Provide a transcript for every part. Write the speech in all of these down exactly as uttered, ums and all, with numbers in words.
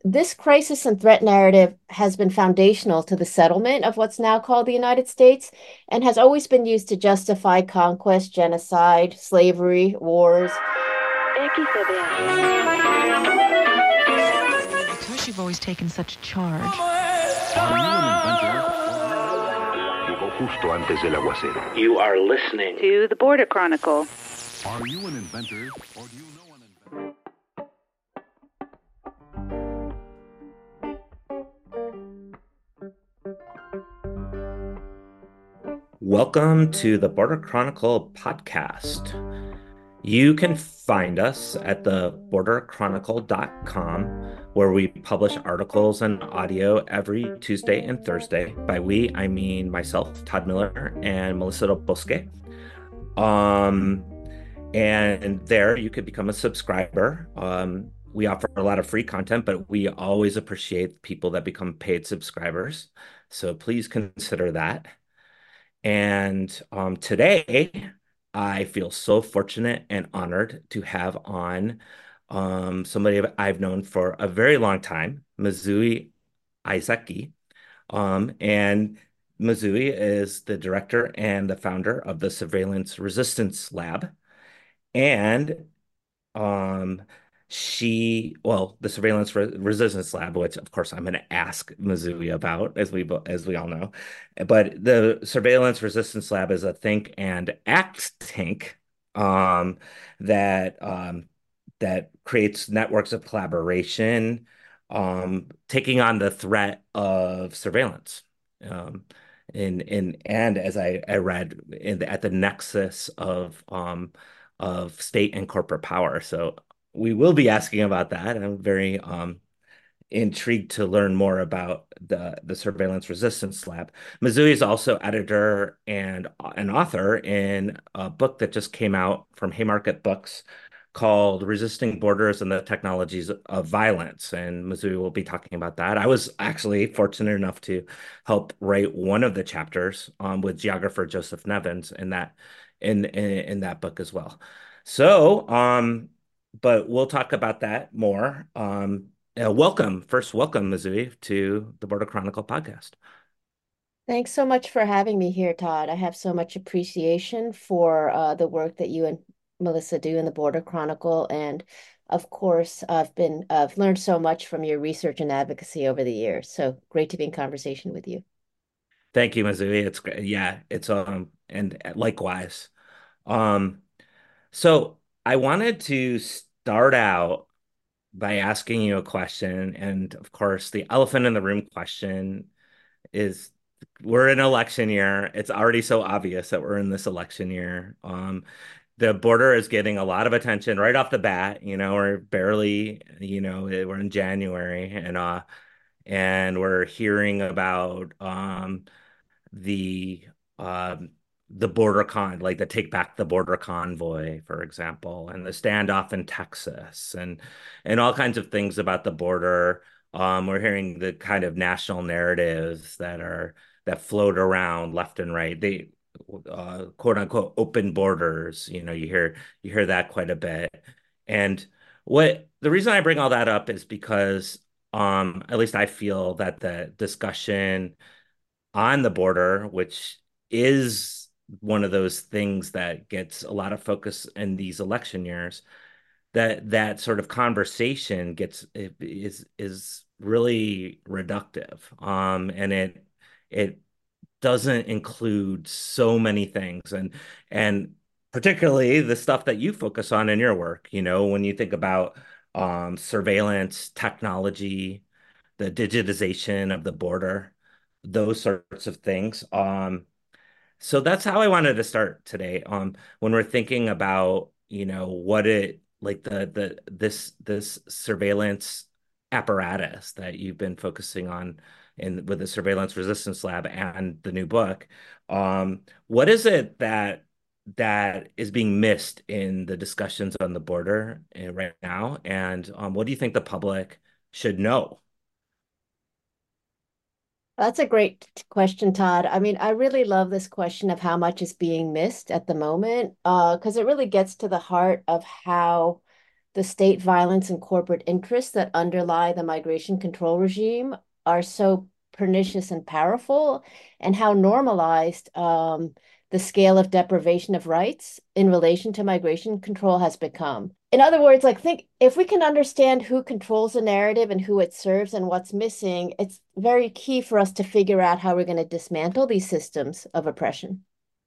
this crisis and threat narrative has been foundational to the settlement of what's now called the United States and has always been used to justify conquest, genocide, slavery, wars. Because you've always taken such charge. Llegó justo antes del aguacero. You are listening to The Border Chronicle. Are you an inventor or do you know an inventor? Welcome to the Border Chronicle podcast. You can find us at the border chronicle dot com, where we publish articles and audio every Tuesday and Thursday. By we, I mean myself, Todd Miller, and Melissa Del Bosque. Um, and there you could become a subscriber. Um, we offer a lot of free content, but we always appreciate people that become paid subscribers. So please consider that. And um, today, I feel so fortunate and honored to have on um, somebody I've known for a very long time, Mizue Aizaki. Um, and Mizue is the director and the founder of the Surveillance Resistance Lab. And um, she, well, the Surveillance Re Resistance Lab, which of course I'm going to ask Mizue about, as we as we all know. But the Surveillance Resistance Lab is a think and act tank um, that um, that creates networks of collaboration, um, taking on the threat of surveillance. Um, in in and as I, I read in the, at the nexus of um, of state and corporate power. So we will be asking about that. I'm very um, intrigued to learn more about the the Surveillance Resistance Lab. Mizue is also editor and an author in a book that just came out from Haymarket Books called Resisting Borders and the Technologies of Violence. And Mizue will be talking about that. I was actually fortunate enough to help write one of the chapters um, with geographer Joseph Nevins in that in, in in that book as well. So, um, but we'll talk about that more. Um, uh, welcome, first, welcome, Mizue, to the Border Chronicle podcast. Thanks so much for having me here, Todd. I have so much appreciation for uh, the work that you and Melissa do in the Border Chronicle. And of course, I've been I've learned so much from your research and advocacy over the years. So great to be in conversation with you. Thank you, Mizue. It's great. Yeah, it's um and likewise. Um, so I wanted to start out by asking you a question, and of course, the elephant in the room question is we're in election year. It's already so obvious that we're in this election year. Um, the border is getting a lot of attention right off the bat. You know, we're barely, you know, we're in January, and uh, and we're hearing about um the um the border con like the Take Back the Border convoy, for example, and the standoff in Texas and and all kinds of things about the border. Um, we're hearing the kind of national narratives that are that float around left and right. They uh, quote unquote open borders. You know, you hear you hear that quite a bit. And what the reason I bring all that up is because um, at least I feel that the discussion on the border, which is one of those things that gets a lot of focus in these election years, that that sort of conversation gets is is really reductive. Um, and it it doesn't include so many things and and particularly the stuff that you focus on in your work, you know, when you think about um, surveillance technology, the digitization of the border, those sorts of things. Um, so that's how I wanted to start today. Um, when we're thinking about, you know, what it like the the this this surveillance apparatus that you've been focusing on in with the Surveillance Resistance Lab and the new book. Um, what is it that that is being missed in the discussions on the border uh, right now? And um, what do you think the public should know? That's a great question, Todd. I mean, I really love this question of how much is being missed at the moment, uh, because it really gets to the heart of how the state violence and corporate interests that underlie the migration control regime are so pernicious and powerful, and how normalized um, the scale of deprivation of rights in relation to migration control has become. In other words, like think if we can understand who controls the narrative and who it serves and what's missing, it's very key for us to figure out how we're going to dismantle these systems of oppression.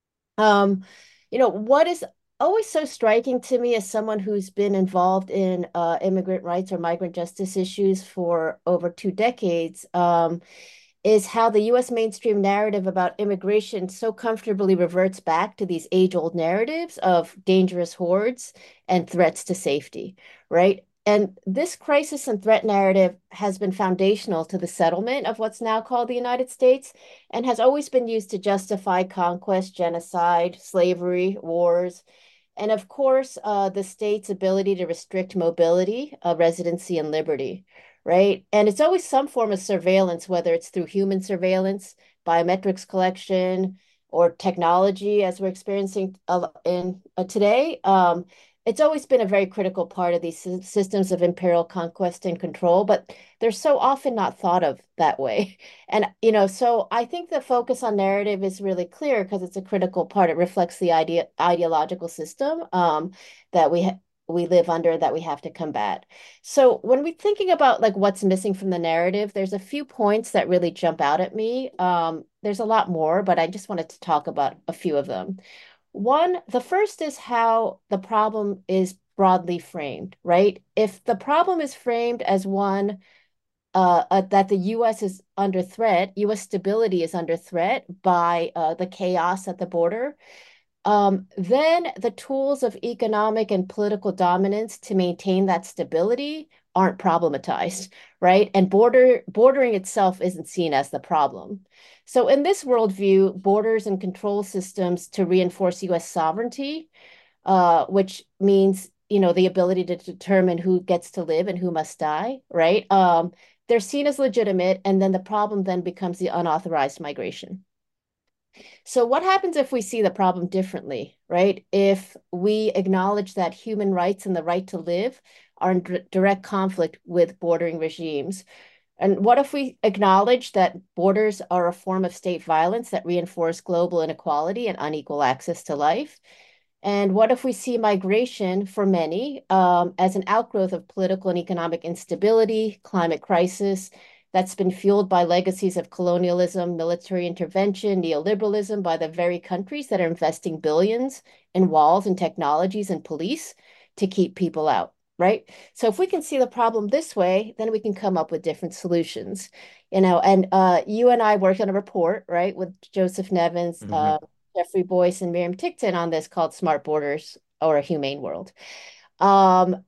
Um, you know, what is always so striking to me as someone who's been involved in uh, immigrant rights or migrant justice issues for over two decades, um, is how the U S mainstream narrative about immigration so comfortably reverts back to these age-old narratives of dangerous hordes and threats to safety, right? And this crisis and threat narrative has been foundational to the settlement of what's now called the United States and has always been used to justify conquest, genocide, slavery, wars, and of course, uh, the state's ability to restrict mobility, uh, residency, and liberty, right? And it's always some form of surveillance, whether it's through human surveillance, biometrics collection, or technology, as we're experiencing uh, in uh, today. Um, it's always been a very critical part of these systems of imperial conquest and control, but they're so often not thought of that way. And, you know, so I think the focus on narrative is really clear because it's a critical part. It reflects the idea ideological system um, that we ha we live under that we have to combat. So when we're thinking about like what's missing from the narrative, there's a few points that really jump out at me. Um, there's a lot more, but I just wanted to talk about a few of them. One, the first is how the problem is broadly framed, right? If the problem is framed as one uh, uh, that the U S is under threat, U S stability is under threat by uh, the chaos at the border, um, then the tools of economic and political dominance to maintain that stability aren't problematized, right? And border bordering itself isn't seen as the problem. So in this worldview, borders and control systems to reinforce U S sovereignty, uh, which means, you know, the ability to determine who gets to live and who must die, right? Um, they're seen as legitimate, and then the problem then becomes the unauthorized migration. So what happens if we see the problem differently, right? If we acknowledge that human rights and the right to live are in direct conflict with bordering regimes? And what if we acknowledge that borders are a form of state violence that reinforce global inequality and unequal access to life? And what if we see migration for many um, as an outgrowth of political and economic instability, climate crisis that's been fueled by legacies of colonialism, military intervention, neoliberalism by the very countries that are investing billions in walls and technologies and police to keep people out, right? So if we can see the problem this way, then we can come up with different solutions, you know. And uh, you and I worked on a report, right, with Joseph Nevins, uh, Hmm. Jeffrey Boyce, and Miriam Tickton on this called Smart Borders or a Humane World. Um,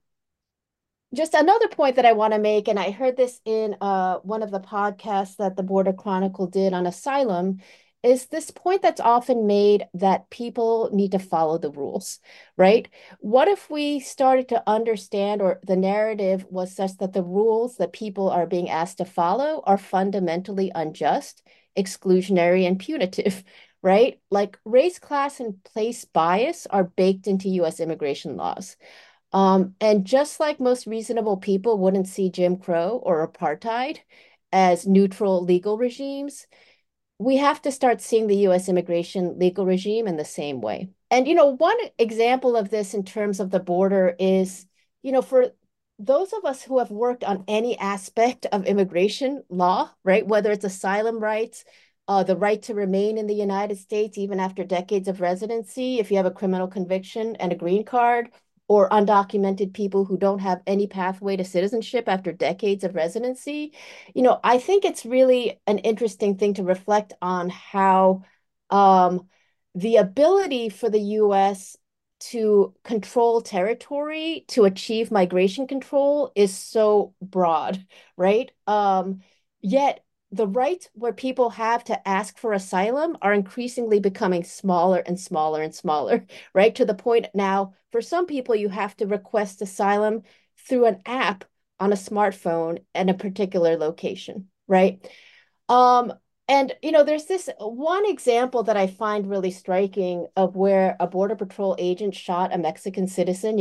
just another point that I want to make, and I heard this in uh, one of the podcasts that the Border Chronicle did on asylum, is this point that's often made that people need to follow the rules, right? What if we started to understand, or the narrative was such that the rules that people are being asked to follow are fundamentally unjust, exclusionary, and punitive, right? Like race, class, and place bias are baked into U S immigration laws. Um, and just like most reasonable people wouldn't see Jim Crow or apartheid as neutral legal regimes, we have to start seeing the U S immigration legal regime in the same way. And, you know, one example of this in terms of the border is, you know, for those of us who have worked on any aspect of immigration law, right, whether it's asylum rights, uh, the right to remain in the United States even after decades of residency, if you have a criminal conviction and a green card, or undocumented people who don't have any pathway to citizenship after decades of residency, you know, I think it's really an interesting thing to reflect on how um, the ability for the U S to control territory to achieve migration control is so broad, right? Um, yet the rights where people have to ask for asylum are increasingly becoming smaller and smaller and smaller, right? To the point now, for some people, you have to request asylum through an app on a smartphone in a particular location, right? Um, and you know, there's this one example that I find really striking of where a Border Patrol agent shot a Mexican citizen. You might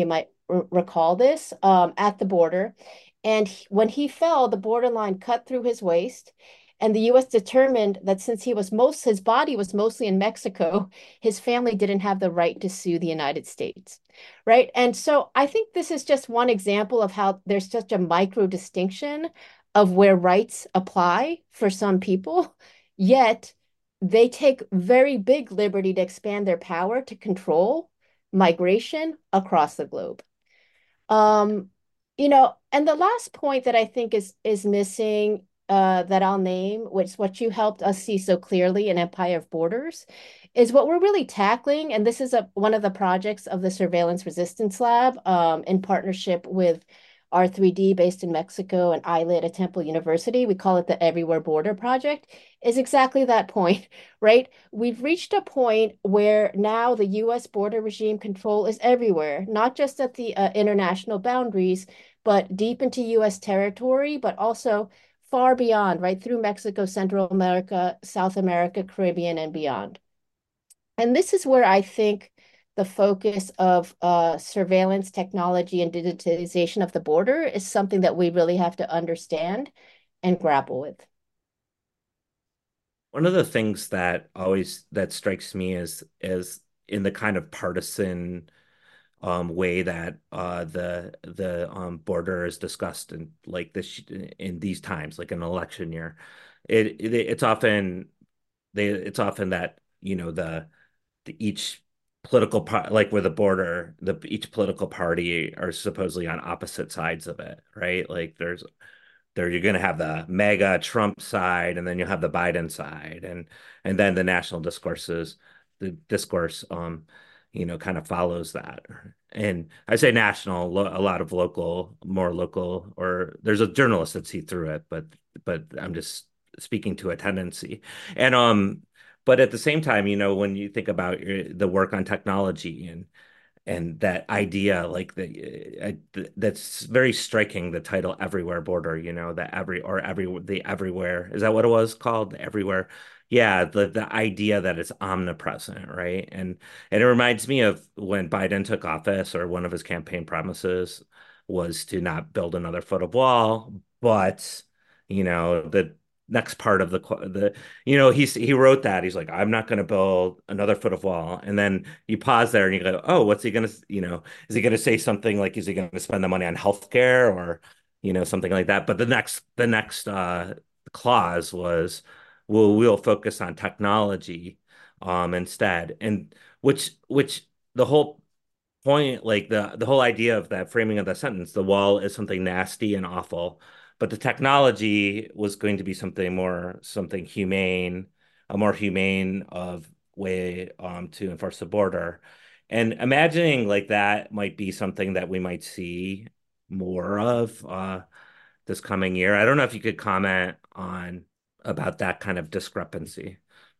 r recall this, um, at the border. And he- when he fell, the borderline cut through his waist. And the U S determined that since he was most, his body was mostly in Mexico, his family didn't have the right to sue the United States. Right. And so I think this is just one example of how there's such a micro distinction of where rights apply for some people, yet they take very big liberty to expand their power to control migration across the globe. Um, you know, and the last point that I think is is missing, uh, that I'll name, which what you helped us see so clearly in Empire of Borders, is what we're really tackling. And this is a one of the projects of the Surveillance Resistance Lab, um, in partnership with R three D based in Mexico and I L I T at Temple University. We call it the Everywhere Border Project, is exactly that point, right? We've reached a point where now the U S border regime control is everywhere, not just at the uh, international boundaries, but deep into U S territory, but also far beyond, right through Mexico, Central America, South America, Caribbean, and beyond. And this is where I think the focus of uh, surveillance technology and digitization of the border is something that we really have to understand and grapple with. One of the things that always that strikes me is is in the kind of partisan um, way that uh, the the um, border is discussed in like this in these times, like an election year. It, it it's often they it's often that you know the, the each political part like where the border the each political party are supposedly on opposite sides of it, right? Like there's there you're going to have the mega Trump side, and then you'll have the Biden side, and and then the national discourses, the discourse, um, you know, kind of follows that. And I say national, a lot of local, more local, or there's a journalist that see through it, but but I'm just speaking to a tendency. And um, but at the same time, you know, when you think about the work on technology and and that idea like the uh, that's very striking, the title everywhere border, you know, the every or every the everywhere, is that what it was called, the everywhere? Yeah, the the idea that it's omnipresent, right? and and it reminds me of when Biden took office, or one of his campaign promises was to not build another foot of wall, but you know the next part of the the you know he's he wrote that he's like, I'm not going to build another foot of wall, and then you pause there and you go, oh, what's he going to, you know is he going to say something like, is he going to spend the money on healthcare, or you know something like that? But the next the next uh clause was, we'll we'll focus on technology um instead. And which which the whole point, like the the whole idea of that framing of the sentence, the wall is something nasty and awful, but the technology was going to be something more, something humane, a more humane of way um, to enforce the border. And imagining like that might be something that we might see more of uh, this coming year. I don't know if you could comment on about that kind of discrepancy.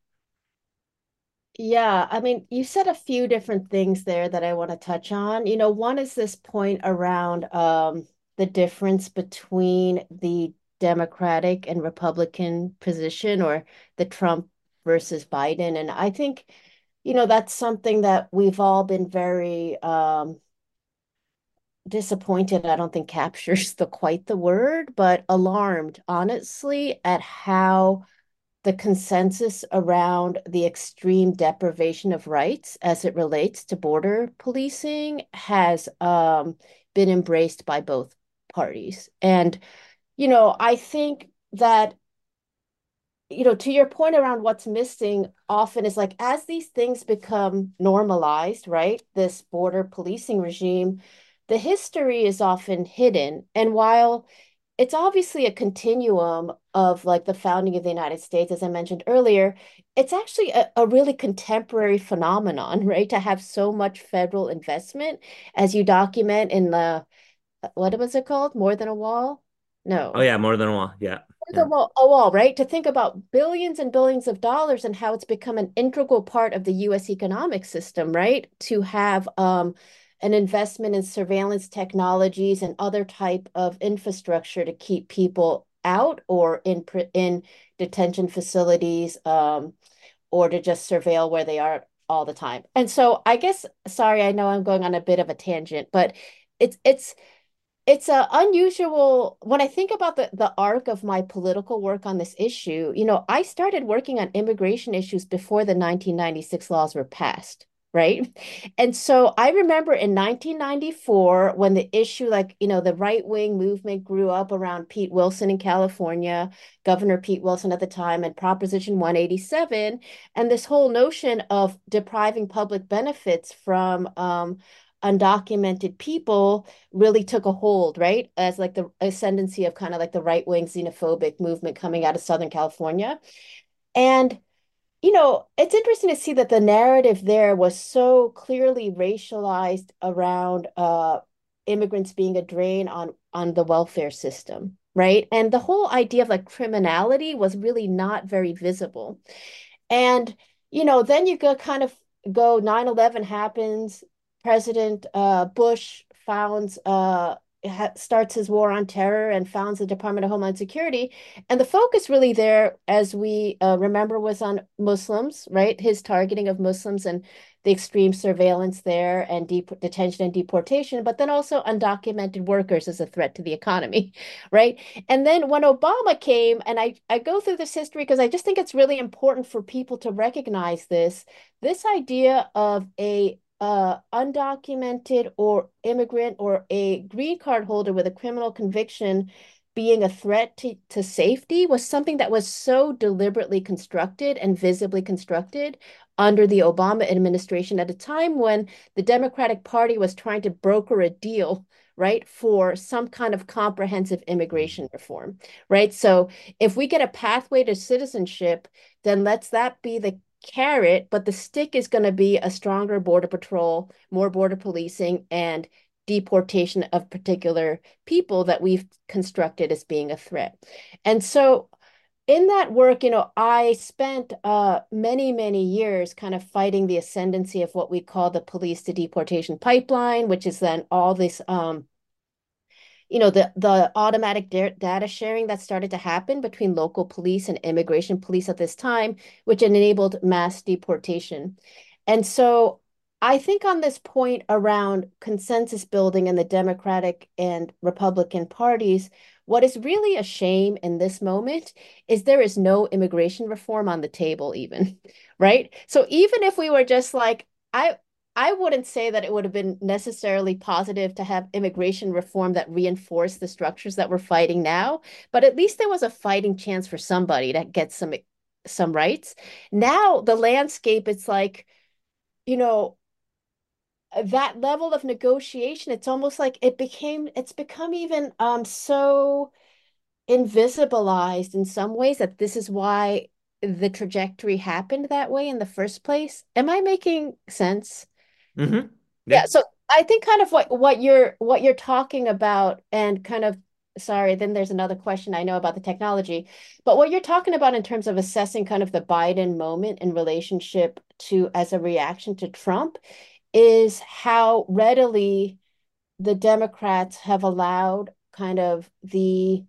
Yeah, I mean, you said a few different things there that I want to touch on. You know, one is this point around um, the difference between the Democratic and Republican position, or the Trump versus Biden. And I think, you know, that's something that we've all been very um, disappointed. I don't think captures the quite the word, but alarmed, honestly, at how the consensus around the extreme deprivation of rights as it relates to border policing has um, been embraced by both parties. And, you know, I think that, you know, to your point around what's missing often is like, as these things become normalized, right? This border policing regime, the history is often hidden. And while it's obviously a continuum of like the founding of the United States, as I mentioned earlier, it's actually a, a really contemporary phenomenon, right? To have so much federal investment, as you document in the, what was it called? More Than a Wall? Oh No. yeah, more than one. Yeah. The Yeah. wall, a wall, right? To think about billions and billions of dollars and how it's become an integral part of the U S economic system, right? To have um, an investment in surveillance technologies and other type of infrastructure to keep people out or in in detention facilities, um, or to just surveil where they are all the time. And so I guess, sorry, I know I'm going on a bit of a tangent, but it's it's it's a unusual when I think about the the arc of my political work on this issue, you know, I started working on immigration issues before the nineteen ninety-six laws were passed, right? And so I remember in nineteen ninety-four when the issue, like, you know, the right-wing movement grew up around Pete Wilson in California, Governor Pete Wilson at the time, and Proposition one eighty-seven, and this whole notion of depriving public benefits from um undocumented people really took a hold, right? As like the ascendancy of kind of like the right-wing xenophobic movement coming out of Southern California. And, you know, it's interesting to see that the narrative there was so clearly racialized around uh, immigrants being a drain on on the welfare system, right? And the whole idea of like criminality was really not very visible. And, you know, then you go kind of go nine eleven happens, President uh, Bush founds uh ha starts his war on terror and founds the Department of Homeland Security. And the focus really there, as we uh, remember, was on Muslims, right? His targeting of Muslims and the extreme surveillance there and deep detention and deportation, but then also undocumented workers as a threat to the economy, right? And then when Obama came, and I, I go through this history because I just think it's really important for people to recognize this, this idea of a uh, undocumented or immigrant or a green card holder with a criminal conviction being a threat to, to safety was something that was so deliberately constructed and visibly constructed under the Obama administration at a time when the Democratic Party was trying to broker a deal, right, for some kind of comprehensive immigration reform, right? So if we get a pathway to citizenship, then let's that be the carrot, but the stick is going to be a stronger border patrol, more border policing, and deportation of particular people that we've constructed as being a threat. And so in that work, you know, I spent uh, many, many years kind of fighting the ascendancy of what we call the police to deportation pipeline, which is then all this um, you know, the the automatic data sharing that started to happen between local police and immigration police at this time, which enabled mass deportation. And so I think on this point around consensus building in the Democratic and Republican parties, what is really a shame in this moment is there is no immigration reform on the table even, right? So even if we were just like, I I wouldn't say that it would have been necessarily positive to have immigration reform that reinforced the structures that we're fighting now, but at least there was a fighting chance for somebody to get some some rights. Now the landscape, it's like, you know, that level of negotiation, it's almost like it became, it's become even um so invisibilized in some ways that this is why the trajectory happened that way in the first place. Am I making sense? Hmm. Yeah, Yeah. so I think kind of what what you're what you're talking about and kind of sorry, then there's another question I know about the technology, but what you're talking about in terms of assessing kind of the Biden moment in relationship to as a reaction to Trump is how readily the Democrats have allowed kind of the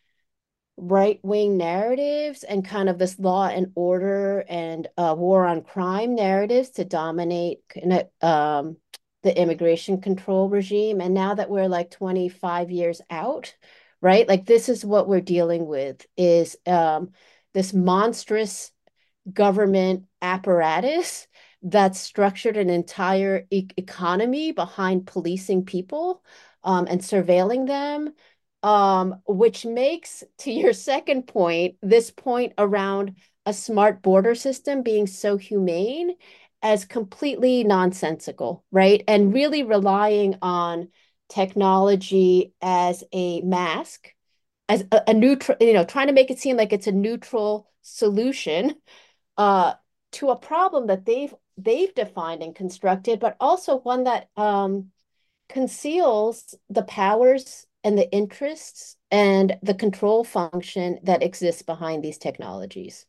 right-wing narratives and kind of this law and order and uh, war on crime narratives to dominate um, the immigration control regime. And now that we're like twenty-five years out, right? Like this is what we're dealing with is um, this monstrous government apparatus that's structured an entire e economy behind policing people um, and surveilling them, um, which makes, to your second point, this point around a smart border system being so humane as completely nonsensical, right? And really relying on technology as a mask, as a, a neutral, you know, trying to make it seem like it's a neutral solution uh, to a problem that they've they've defined and constructed, but also one that um, conceals the powers and the interests and the control function that exists behind these technologies.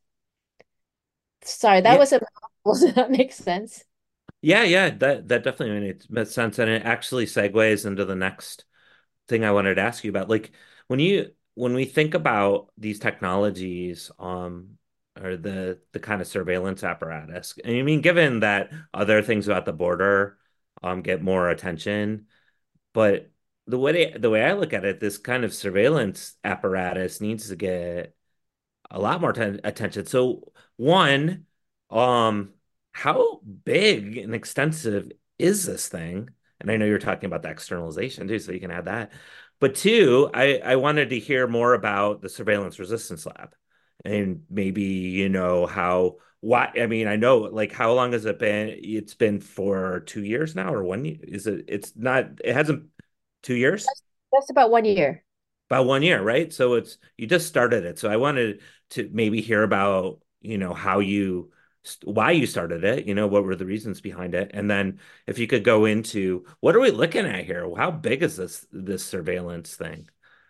Sorry, that Yeah. was a Does that make sense? Yeah, yeah, that that definitely made, made sense, and it actually segues into the next thing I wanted to ask you about. Like when you when we think about these technologies, um, or the the kind of surveillance apparatus, and I mean, given that other things about the border, um, get more attention, but the way the way I look at it, this kind of surveillance apparatus needs to get a lot more ten attention. So one, um, how big and extensive is this thing? And I know you're talking about the externalization too, so you can add that. But two, I, I wanted to hear more about the Surveillance Resistance Lab and maybe, you know, how why I mean, I know like how long has it been? It's been for two years now or one year? Is it it's not it hasn't two years? Just about one year. About one year, right? So it's you just started it. So I wanted to maybe hear about, you know, how you why you started it, you know, what were the reasons behind it? And then if you could go into what are we looking at here? How big is this this surveillance thing?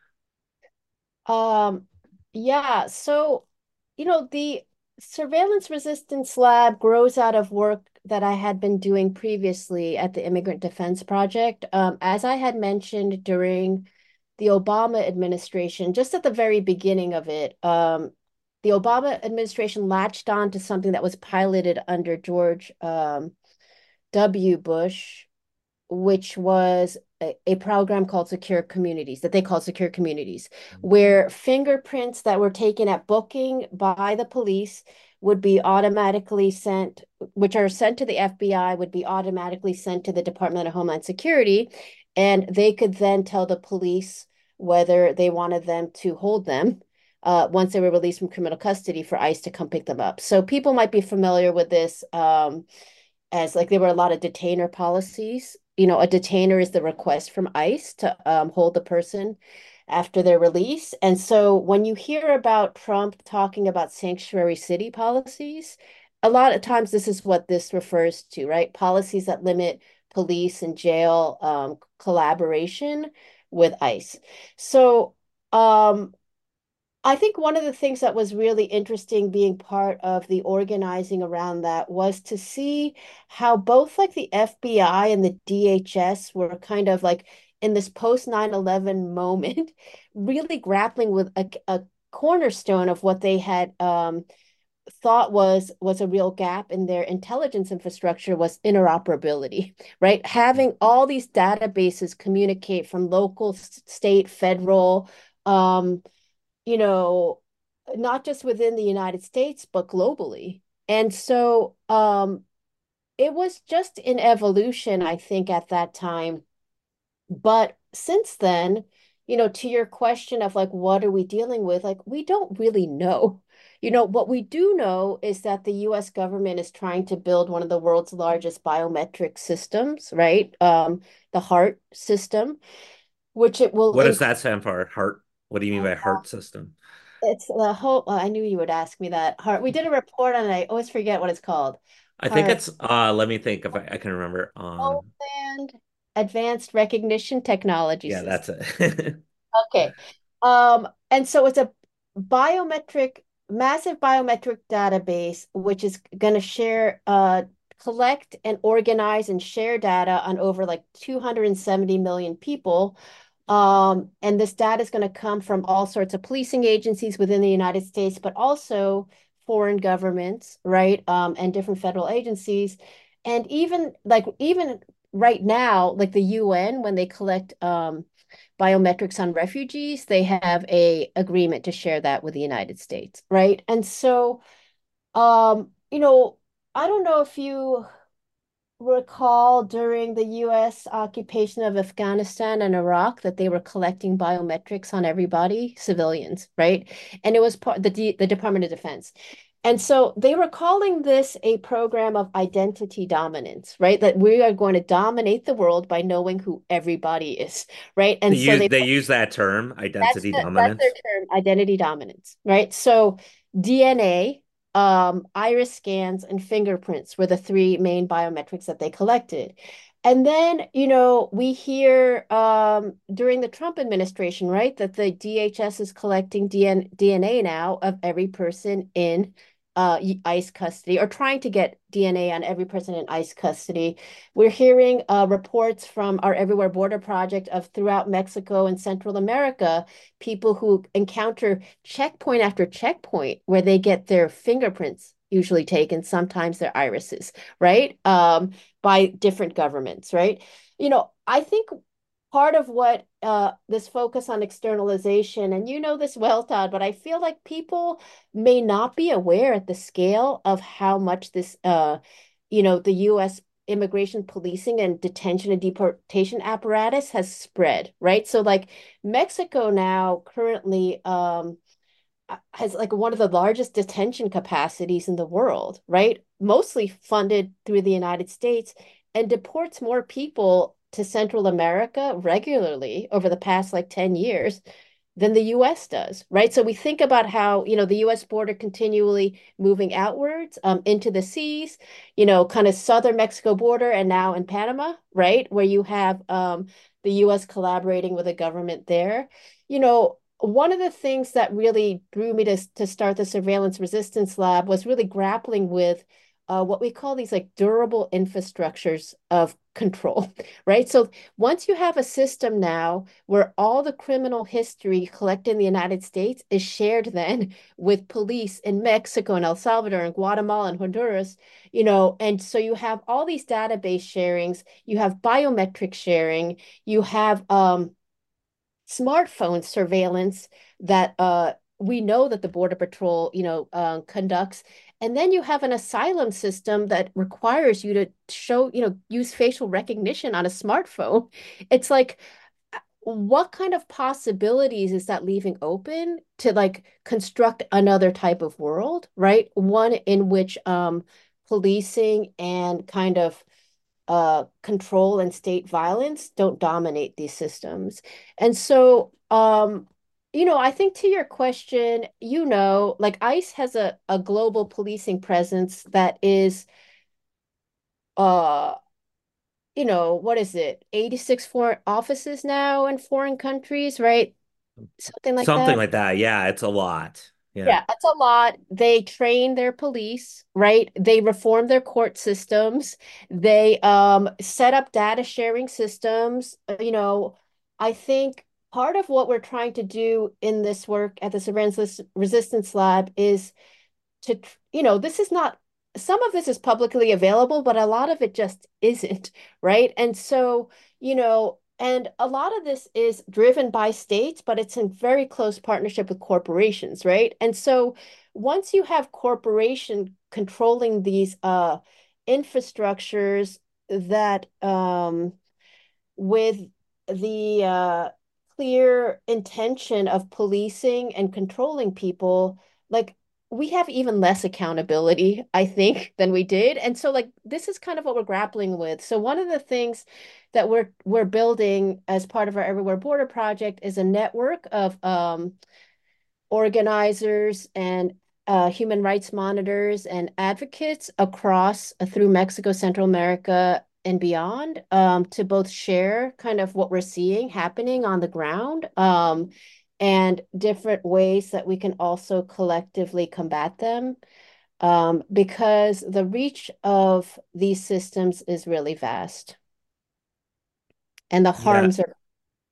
Um, yeah, so, you know, the Surveillance Resistance Lab grows out of work that I had been doing previously at the Immigrant Defense Project. Um, as I had mentioned during the Obama administration, just at the very beginning of it, um, the Obama administration latched on to something that was piloted under George um, W. Bush, which was a, a program called Secure Communities, that they called Secure Communities, where fingerprints that were taken at booking by the police would be automatically sent, which are sent to the F B I, would be automatically sent to the Department of Homeland Security. And they could then tell the police whether they wanted them to hold them uh, once they were released from criminal custody for ICE to come pick them up. So people might be familiar with this. Um, as like there were a lot of detainer policies. You know, a detainer is the request from ICE to um, hold the person after their release. And so when you hear about Trump talking about sanctuary city policies, a lot of times this is what this refers to, right? Policies that limit police and jail um, collaboration with ICE. So um, I think one of the things that was really interesting being part of the organizing around that was to see how both like the F B I and the D H S were kind of like in this post nine eleven moment, really grappling with a, a cornerstone of what they had um, thought was was a real gap in their intelligence infrastructure was interoperability, right? Having all these databases communicate from local, state, federal, um, you know, not just within the United States, but globally. And so um, it was just in evolution, I think, at that time. But since then, you know, to your question of like, what are we dealing with? Like, we don't really know. You know, what we do know is that the U S government is trying to build one of the world's largest biometric systems, right? Um, the HEART system, which it will What does include. that stand for? Heart? What do you mean by heart system? It's the whole, uh, I knew you would ask me that. Heart. We did a report on it. I always forget what it's called. I think Heart. it's uh let me think if I, I can remember. Um Homeland Advanced Recognition Technology yeah, System. that's it. Okay. Um, and so it's a biometric, massive biometric database, which is going to share, uh, collect and organize and share data on over like two hundred seventy million people. Um, and this data is going to come from all sorts of policing agencies within the United States, but also foreign governments, right? Um, and different federal agencies. And even like even right now, like the U N, when they collect um biometrics on refugees, they have a agreement to share that with the United States, right? And so, um, you know, I don't know if you recall during the U S occupation of Afghanistan and Iraq that they were collecting biometrics on everybody, civilians, right? And it was part the D the Department of Defense. And so they were calling this a program of identity dominance, right? That we are going to dominate the world by knowing who everybody is, right? They And so use they they use that term, that's identity the that's their dominance. term, identity dominance, right? So D N A, um, iris scans, and fingerprints were the three main biometrics that they collected. And then, you know, we hear um, during the Trump administration, right, that the D H S is collecting D N D N A now of every person in uh, ICE custody or trying to get D N A on every person in ICE custody. We're hearing uh, reports from our Everywhere Border Project of throughout Mexico and Central America, people who encounter checkpoint after checkpoint where they get their fingerprints usually taken, sometimes their irises, right? Um, by different governments, right? You know, I think part of what uh, this focus on externalization, and you know this well, Todd, but I feel like people may not be aware at the scale of how much this, uh, you know, the U S immigration policing and detention and deportation apparatus has spread, right? So, like Mexico now currently um, has like one of the largest detention capacities in the world, right? Mostly funded through the United States and deports more people to Central America regularly over the past like ten years than the U S does, right? So we think about how, you know, the U S border continually moving outwards um, into the seas, you know, kind of southern Mexico border and now in Panama, right? Where you have um, the U S collaborating with the government there. You know, one of the things that really drew me to, to start the Surveillance Resistance Lab was really grappling with uh, what we call these like durable infrastructures of control, right? So once you have a system now where all the criminal history collected in the United States is shared then with police in Mexico and El Salvador and Guatemala and Honduras, you know, and so you have all these database sharings, you have biometric sharing, you have um, smartphone surveillance that uh, we know that the Border Patrol, you know, uh, conducts. And then you have an asylum system that requires you to show, you know, use facial recognition on a smartphone. It's like, what kind of possibilities is that leaving open to like construct another type of world, right? One in which um, policing and kind of uh, control and state violence don't dominate these systems. And so, um, you know, I think to your question, you know, like ICE has a, a global policing presence that is, uh, you know, what is it? eighty-six foreign offices now in foreign countries, right? Something like Something that. like that. Yeah, it's a lot. Yeah. Yeah, that's a lot. They train their police, right? They reform their court systems. They um, set up data sharing systems. Uh, You know, I think part of what we're trying to do in this work at the Surveillance Resistance Lab is to, you know, this is not, some of this is publicly available, but a lot of it just isn't, right? And so, you know, and a lot of this is driven by states, but it's in very close partnership with corporations, right? And so once you have corporation controlling these uh infrastructures that um with the uh, clear intention of policing and controlling people, like we have even less accountability, I think, than we did. And so like this is kind of what we're grappling with. So one of the things that we're we're building as part of our Everywhere Border project is a network of um, organizers and uh, human rights monitors and advocates across uh, through Mexico, Central America, and beyond um, to both share kind of what we're seeing happening on the ground um, and different ways that we can also collectively combat them. Um, because the reach of these systems is really vast and the Yeah. harms are,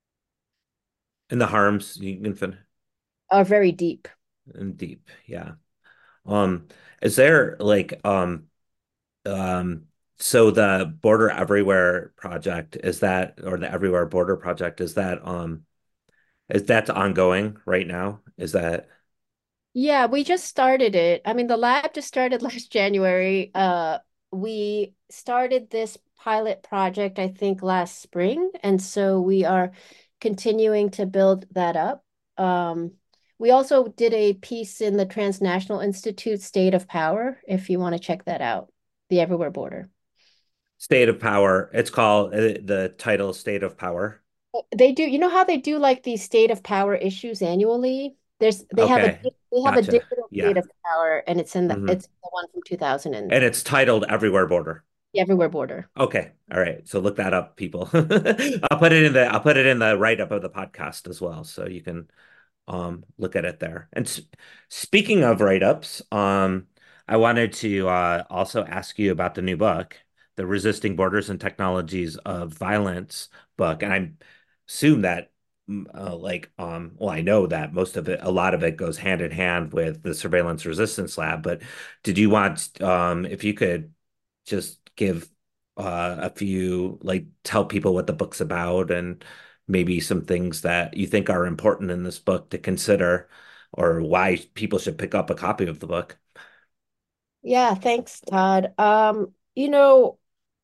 And the harms you can fin are very deep. and deep. Yeah. Um, is there like um um so the Border Everywhere project is that or the Everywhere Border project is that um is that ongoing right now? Is that Yeah, we just started it. I mean, the lab just started last January. Uh, we started this pilot project, I think, last spring, and so we are continuing to build that up. Um, we also did a piece in the Transnational Institute State of Power, if you want to check that out, the Everywhere Border. State of Power? It's called uh, the title State of Power. They do, you know how they do like these state of power issues annually? There's they have a Okay. they have a Gotcha. digital state Yeah. of power, and it's in the Hmm. it's the one from two thousand and And it's titled Everywhere Border. the Everywhere Border. Okay. All right. So look that up, people. I'll put it in the I'll put it in the write-up of the podcast as well, so you can um look at it there. And s speaking of write-ups, um I wanted to uh also ask you about the new book, the Resisting Borders and Technologies of Violence book. And I assume that mm, uh, like um well, I know that most of it a lot of it goes hand in hand with the Surveillance Resistance Lab, but did you want um if you could just give uh a few like tell people what the book's about and maybe some things that you think are important in this book to consider or why people should pick up a copy of the book. Yeah, thanks, Todd. Um, you know,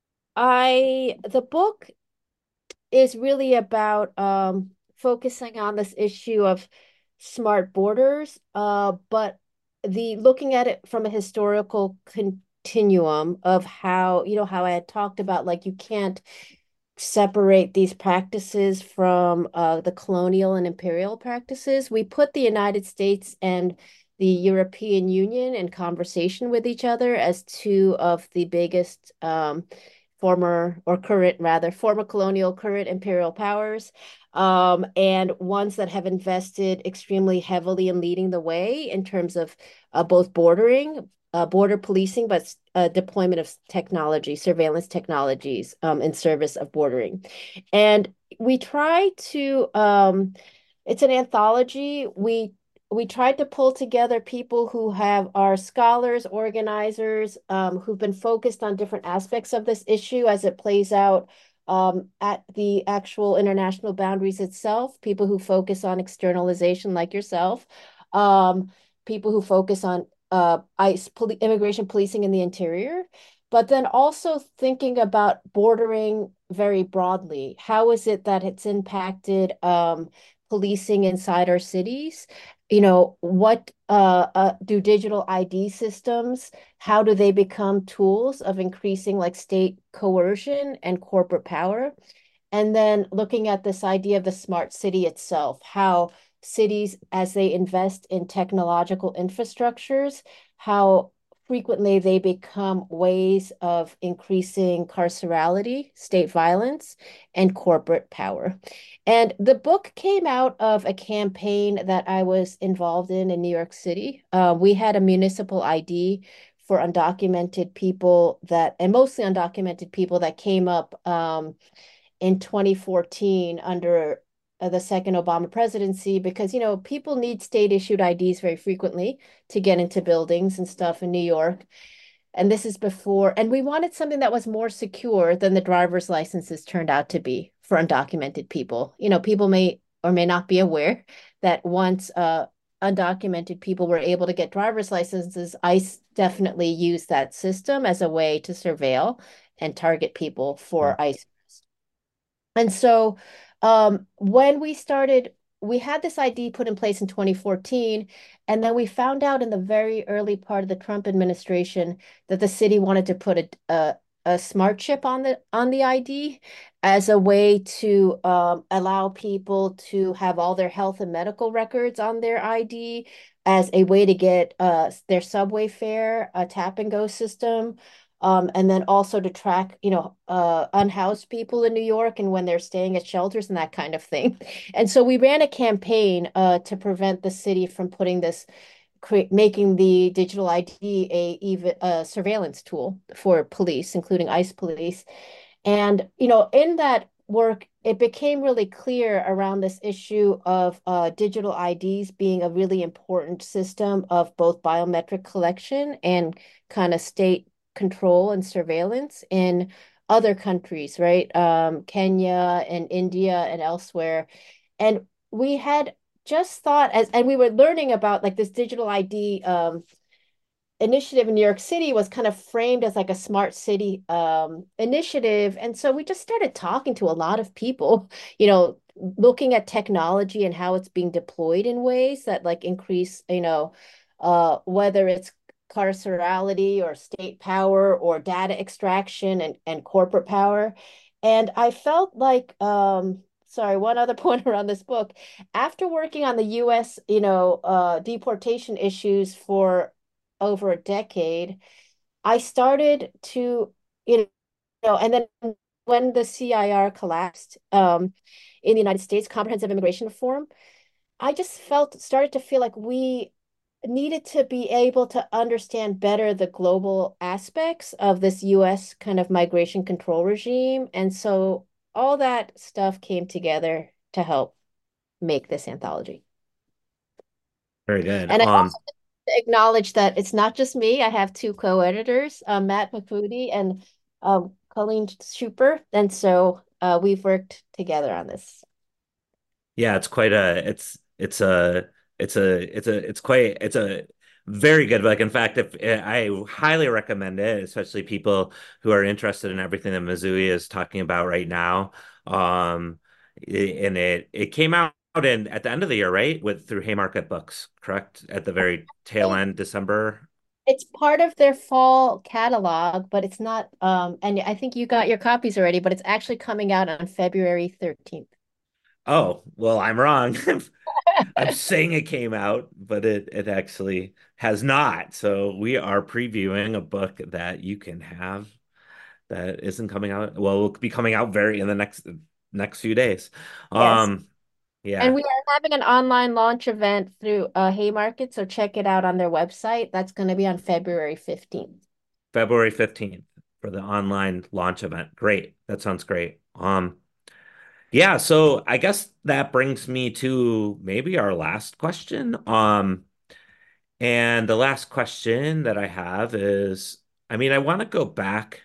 I the book is really about um, focusing on this issue of smart borders, uh, but the looking at it from a historical continuum of how, you know, how I had talked about, like, you can't separate these practices from uh, the colonial and imperial practices. We put the United States and the European Union in conversation with each other as two of the biggest um, former or current, rather, former colonial, current imperial powers, um, and ones that have invested extremely heavily in leading the way in terms of uh, both bordering, uh, border policing, but uh, deployment of technology, surveillance technologies um, in service of bordering. And we try to, um, it's an anthology. We we tried to pull together people who have are scholars, organizers, um, who've been focused on different aspects of this issue as it plays out um, at the actual international boundaries itself, people who focus on externalization like yourself, um, people who focus on uh, ICE, poli immigration policing in the interior, but then also thinking about bordering very broadly. How is it that it's impacted um, policing inside our cities? You know, what uh, uh, do digital I D systems, how do they become tools of increasing like state coercion and corporate power? And then looking at this idea of the smart city itself, how cities, as they invest in technological infrastructures, how frequently they become ways of increasing carcerality, state violence, and corporate power. And the book came out of a campaign that I was involved in in New York City. Uh, we had a municipal I D for undocumented people that, and mostly undocumented people that came up um, in twenty fourteen under uh, the second Obama presidency because, you know, people need state issued I Ds very frequently to get into buildings and stuff in New York. And this is before, and we wanted something that was more secure than the driver's licenses turned out to be for undocumented people. You know, people may or may not be aware that once uh, undocumented people were able to get driver's licenses, ICE definitely used that system as a way to surveil and target people Mm. for ICE. And so um, when we started, we had this I D put in place in twenty fourteen, and then we found out in the very early part of the Trump administration that the city wanted to put a, a, a smart chip on the on the I D as a way to um, allow people to have all their health and medical records on their I D, as a way to get uh, their subway fare, a tap and go system, um, and then also to track, you know, uh, unhoused people in New York and when they're staying at shelters and that kind of thing. And so we ran a campaign uh, to prevent the city from putting this, create, making the digital I D a even a surveillance tool for police, including ICE police. And, you know, in that work, it became really clear around this issue of uh, digital I Ds being a really important system of both biometric collection and kind of state control and surveillance in other countries, right? Um, Kenya and India and elsewhere. And we had just thought as, and we were learning about like this digital I D um, initiative in New York City was kind of framed as like a smart city um, initiative. And so we just started talking to a lot of people, you know, looking at technology and how it's being deployed in ways that like increase, you know, uh, whether it's carcerality or state power or data extraction and, and corporate power. And I felt like, um, sorry, one other point around this book, after working on the U S, you know, uh, deportation issues for over a decade, I started to, you know, and then when the C I R collapsed um, in the United States, Comprehensive Immigration Reform, I just felt, started to feel like we needed to be able to understand better the global aspects of this U S kind of migration control regime. And so all that stuff came together to help make this anthology. Very good. And I Um, also acknowledge that it's not just me. I have two co-editors, uh, Matt McCoody and um, Colleen Schuper. And so uh, we've worked together on this. Yeah, it's quite a it's it's a it's a it's a it's quite it's a very good book. In fact, if I highly recommend it, especially people who are interested in everything that Mizui is talking about right now. Um, and it it came out in at the end of the year, right? With through Haymarket Books, correct? At the very tail It- end, December. It's part of their fall catalog, but it's not, um, and I think you got your copies already, but it's actually coming out on February thirteenth. Oh, well, I'm wrong. I'm saying it came out, but it it actually has not. So we are previewing a book that you can have that isn't coming out. Well, will be coming out very in the next next few days. Yes. Um, And yeah, we are having an online launch event through uh, Haymarket, so check it out on their website. That's going to be on February fifteenth. February fifteenth for the online launch event. Great. That sounds great. Um, yeah, so I guess that brings me to maybe our last question. Um, and the last question that I have is, I mean, I want to go back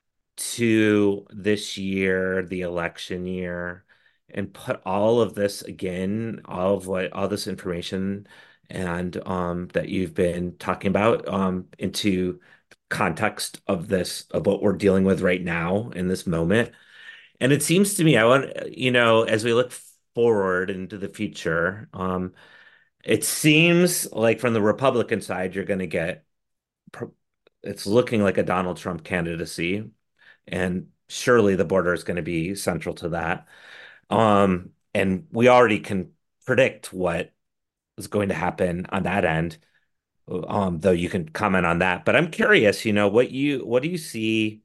to this year, the election year, and put all of this again, all of what all this information and um that you've been talking about um into context of this of what we're dealing with right now in this moment. And it seems to me I want you know, as we look forward into the future, um it seems like from the Republican side you're going to get it's looking like a Donald Trump candidacy, and surely the border is going to be central to that. Um, and we already can predict what is going to happen on that end. Um, though you can comment on that. But I'm curious, you know, what you what do you see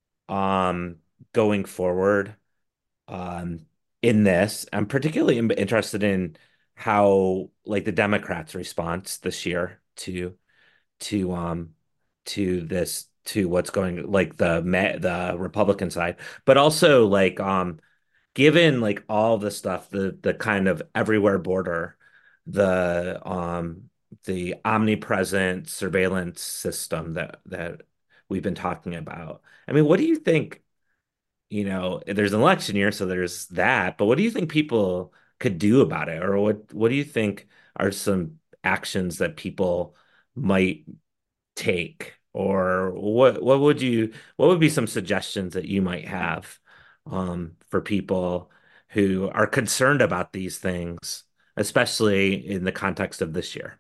um going forward um in this? I'm particularly in- interested in how like the Democrats' response this year to to um to this to what's going like the the Republican side, but also like um given like all the stuff, the the kind of everywhere border, the um the omnipresent surveillance system that that we've been talking about. I mean, what do you think, you know, there's an election year, so there's that, but what do you think people could do about it? Or what what do you think are some actions that people might take, or what what would you what would be some suggestions that you might have um, for people who are concerned about these things, especially in the context of this year?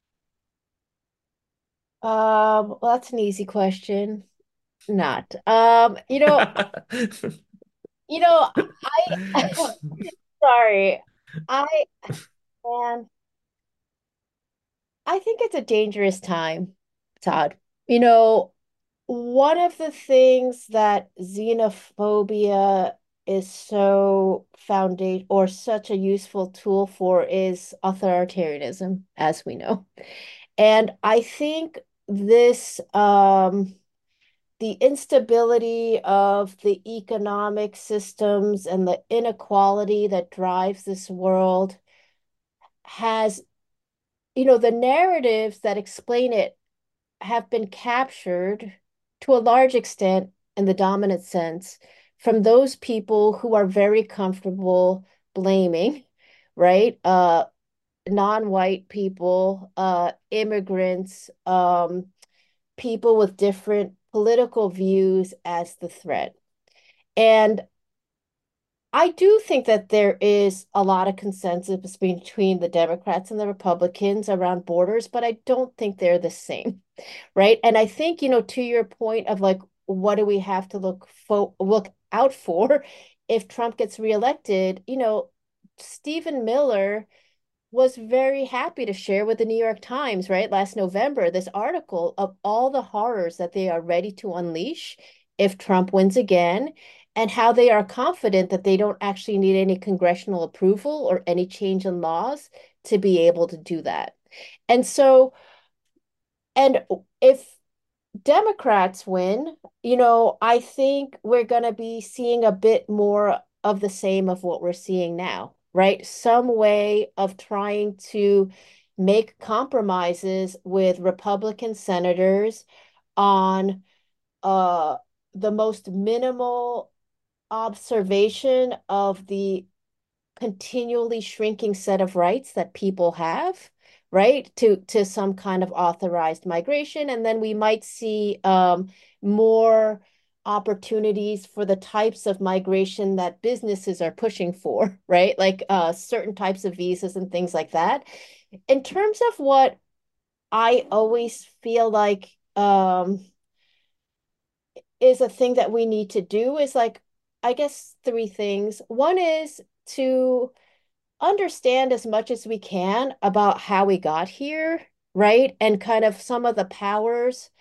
Um, well, that's an easy question. Not. Um, you know, you know, I sorry. I man, I think it's a dangerous time, Todd. You know, one of the things that xenophobia is so foundation or such a useful tool for is authoritarianism, as we know. And I think this um the instability of the economic systems and the inequality that drives this world has, you know, the narratives that explain it have been captured to a large extent in the dominant sense from those people who are very comfortable blaming, right? Uh, non-white people, uh, immigrants, um, people with different political views as the threat. And I do think that there is a lot of consensus between the Democrats and the Republicans around borders, but I don't think they're the same, right? And I think, you know, to your point of like, what do we have to look for, look out for if Trump gets reelected? You know, Stephen Miller was very happy to share with the New York Times, right, last November, this article of all the horrors that they are ready to unleash if Trump wins again, and how they are confident that they don't actually need any congressional approval or any change in laws to be able to do that. And so, and if Democrats win, you know, I think we're going to be seeing a bit more of the same of what we're seeing now, right? Some way of trying to make compromises with Republican senators on uh, the most minimal observation of the continually shrinking set of rights that people have, right, to to some kind of authorized migration. And then we might see um, more opportunities for the types of migration that businesses are pushing for, right? Like uh, certain types of visas and things like that. In terms of what I always feel like um, is a thing that we need to do is like, I guess, three things. One is to understand as much as we can about how we got here, right? And kind of some of the powers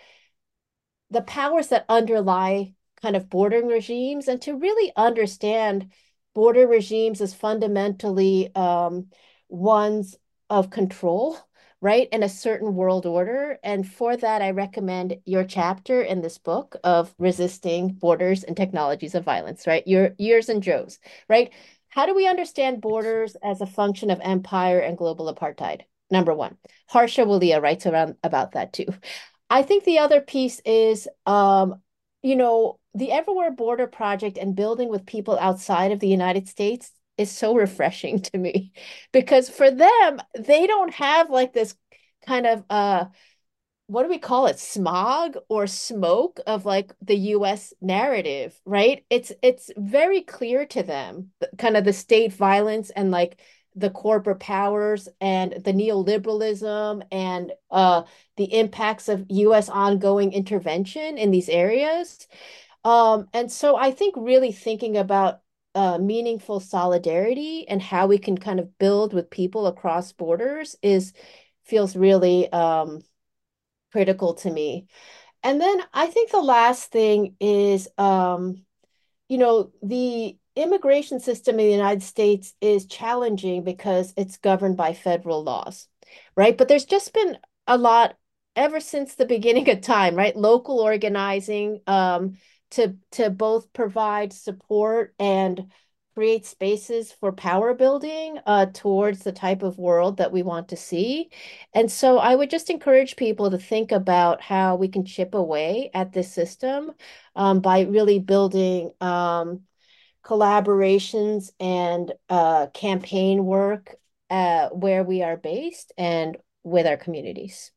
the powers that underlie kind of bordering regimes, and to really understand border regimes as fundamentally um, ones of control, right, in a certain world order. And for that, I recommend your chapter in this book of Resisting Borders and Technologies of Violence, right? Your yours and Joe's, right? How do we understand borders as a function of empire and global apartheid? Number one. Harsha Walia writes around about that too. I think the other piece is, um, you know, the Everywhere Border Project and building with people outside of the United States is so refreshing to me because for them, they don't have like this kind of uh what do we call it, smog or smoke of like the U S narrative, right? It's it's very clear to them, kind of the state violence and like the corporate powers and the neoliberalism and uh, the impacts of U S ongoing intervention in these areas. Um, and so I think really thinking about uh, meaningful solidarity and how we can kind of build with people across borders is feels really um, critical to me. And then I think the last thing is, um, you know, the immigration system in the United States is challenging because it's governed by federal laws, right? But there's just been a lot ever since the beginning of time, right? Local organizing um, to to both provide support and create spaces for power building uh, towards the type of world that we want to see. And so I would just encourage people to think about how we can chip away at this system um, by really building um, collaborations and uh, campaign work uh, where we are based and with our communities.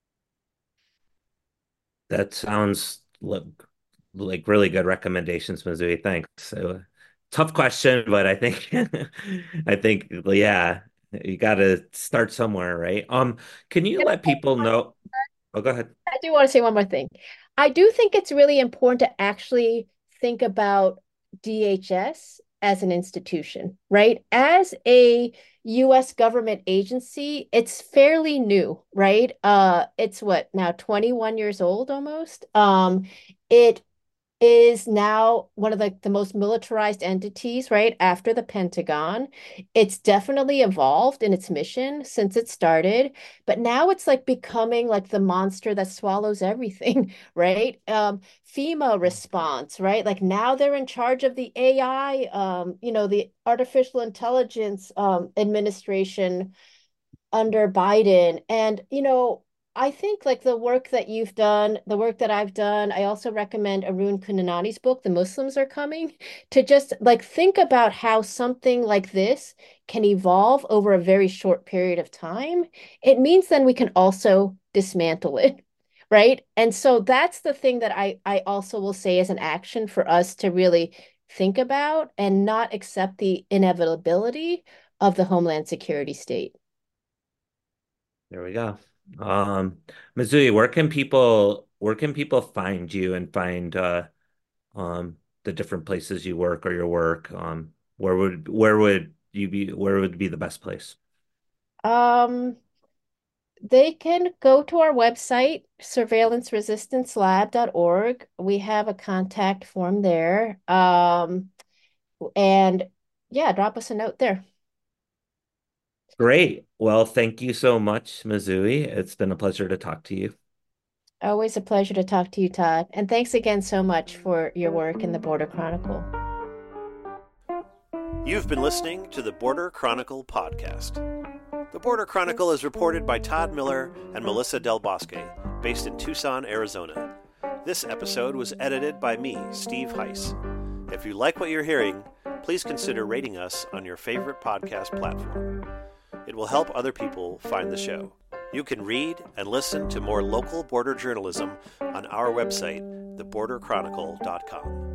That sounds like, like really good recommendations, Mizui. Thanks. So, tough question, but I think I think yeah, you got to start somewhere, right? Um, can you And let people know? Oh, go ahead. I do want to say one more thing. I do think it's really important to actually think about D H S as an institution, right? As a U S government agency, it's fairly new, right? Uh, it's what now twenty-one years old almost. Um, it is now one of the, the most militarized entities, right, after the Pentagon. It's definitely evolved in its mission since it started, but now it's like becoming like the monster that swallows everything, right? Um, FEMA response, right? Like now they're in charge of the A I, um, you know, the artificial intelligence um, administration under Biden. And, you know, I think like the work that you've done, the work that I've done, I also recommend Arun Kunanani's book, The Muslims Are Coming, to just like think about how something like this can evolve over a very short period of time. It means then we can also dismantle it. Right. And so that's the thing that I, I also will say as an action for us to really think about and not accept the inevitability of the Homeland Security state. There we go. Um, Mizui, where can people where can people find you and find uh um the different places you work or your work? Um, where would where would you be where would be the best place? Um, they can go to our website, surveillance resistance lab dot org. We have a contact form there. Um, and yeah, drop us a note there. Great. Well, thank you so much, Mizui. It's been a pleasure to talk to you. Always a pleasure to talk to you, Todd. And thanks again so much for your work in the Border Chronicle. You've been listening to the Border Chronicle podcast. The Border Chronicle is reported by Todd Miller and Melissa Del Bosque, based in Tucson, Arizona. This episode was edited by me, Steve Heiss. If you like what you're hearing, please consider rating us on your favorite podcast platform. It will help other people find the show. You can read and listen to more local border journalism on our website, the border chronicle dot com.